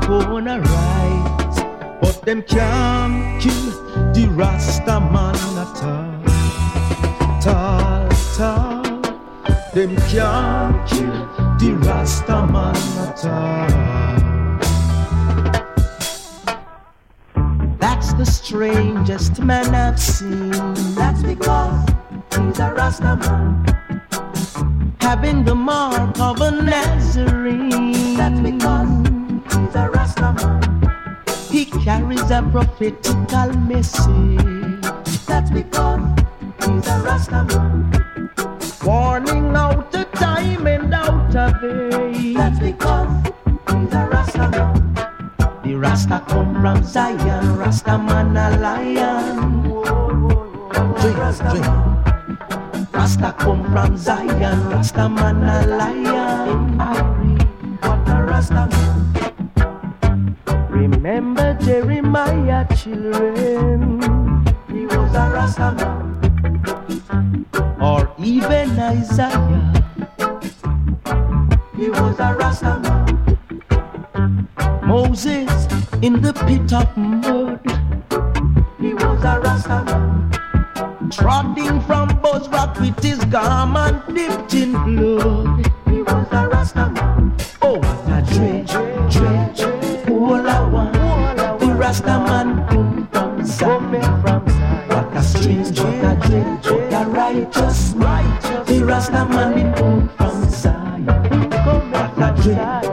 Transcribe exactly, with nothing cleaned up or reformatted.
gonna rise, but them can't kill the Rasta man at all. Tall, tall, them can't kill the Rasta man at all. That's the strangest man I've seen. That's because he's a Rasta man, having the mark of a Nazarene. That's because he's a Rasta man. He carries a prophetical message. That's because he's a Rasta man. Warning out of time and out of age. That's because he's a Rasta man. The Rasta come from Zion, Rasta man a lion. Drink, drink. Rasta come from Zion, Rasta man a lion. What a Rasta man. Remember Jeremiah, children. He was a Rasta man. Or even Isaiah. He was a Rasta man. Moses in the pit of mud. He was a Rasta man. Trotting from Buzz Rock with his garment dipped in blood. He was a Rasta man. Oh, what a dredge, dredge, all I want. The Rasta man come from Zion. What a strange, what a dredge, what a righteous, righteous. The Rasta man come from Zion. What a dredge,